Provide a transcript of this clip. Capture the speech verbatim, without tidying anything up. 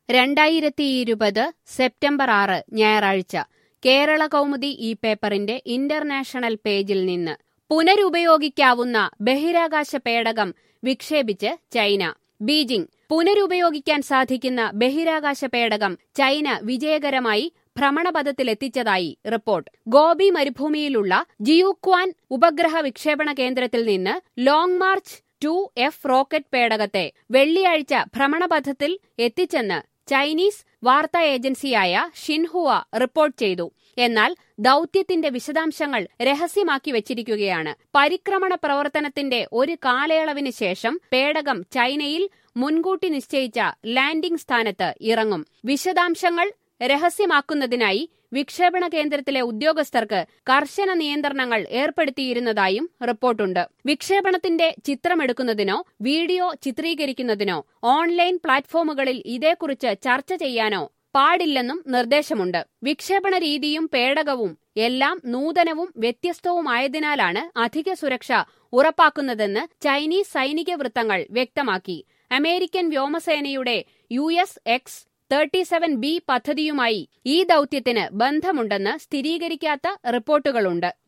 രണ്ടായിരത്തി ഇരുപത് സെപ്റ്റംബർ ആറ് ഞായറാഴ്ച കേരള കൗമുദി ഈ പേപ്പറിന്റെ ഇന്റർനാഷണൽ പേജിൽ നിന്ന് പുനരുപയോഗിക്കാവുന്ന ബഹിരാകാശ പേടകം വിക്ഷേപിച്ച് ചൈന. ബീജിംഗ്. പുനരുപയോഗിക്കാൻ സാധിക്കുന്ന ബഹിരാകാശ പേടകം ചൈന വിജയകരമായി ഭ്രമണപഥത്തിലെത്തിച്ചതായി റിപ്പോർട്ട്. ഗോബി മരുഭൂമിയിലുള്ള ജിയുക്വാൻ ഉപഗ്രഹ വിക്ഷേപണ കേന്ദ്രത്തിൽ നിന്ന് long march two F rocket പേടകത്തെ വെള്ളിയാഴ്ച ഭ്രമണപഥത്തിൽ എത്തിച്ചെന്ന് ചൈനീസ് വാർത്താ ഏജൻസിയായ ഷിൻഹുവ റിപ്പോർട്ട് ചെയ്തു. എന്നാൽ ദൌത്യത്തിന്റെ വിശദാംശങ്ങൾ രഹസ്യമാക്കി വച്ചിരിക്കുകയാണ്. പരിക്രമണ പ്രവർത്തനത്തിന്റെ ഒരു കാലയളവിന് ശേഷം പേടകം ചൈനയിൽ മുൻകൂട്ടി നിശ്ചയിച്ച ലാൻഡിംഗ് സ്ഥാനത്ത് ഇറങ്ങും. വിശദാംശങ്ങൾ രഹസ്യമാക്കുന്നതിനായി വിക്ഷേപണ കേന്ദ്രത്തിലെ ഉദ്യോഗസ്ഥർക്ക് കർശന നിയന്ത്രണങ്ങൾ ഏർപ്പെടുത്തിയിരുന്നതായും റിപ്പോർട്ടുണ്ട്. വിക്ഷേപണത്തിന്റെ ചിത്രമെടുക്കുന്നതിനോ വീഡിയോ ചിത്രീകരിക്കുന്നതിനോ ഓൺലൈൻ പ്ലാറ്റ്ഫോമുകളിൽ ഇതേക്കുറിച്ച് ചർച്ച ചെയ്യാനോ പാടില്ലെന്നും നിർദ്ദേശമുണ്ട്. വിക്ഷേപണ രീതിയും പേടകവും എല്ലാം നൂതനവും വ്യത്യസ്തവുമായതിനാലാണ് അധിക സുരക്ഷ ഉറപ്പാക്കുന്നതെന്ന് ചൈനീസ് സൈനിക വൃത്തങ്ങൾ വ്യക്തമാക്കി. അമേരിക്കൻ വ്യോമസേനയുടെ U S X thirty seven B പദ്ധതിയുമായി ഈ ദൌത്യത്തിന് ബന്ധമുണ്ടെന്ന് സ്ഥിരീകരിക്കാത്ത റിപ്പോർട്ടുകളുണ്ട്.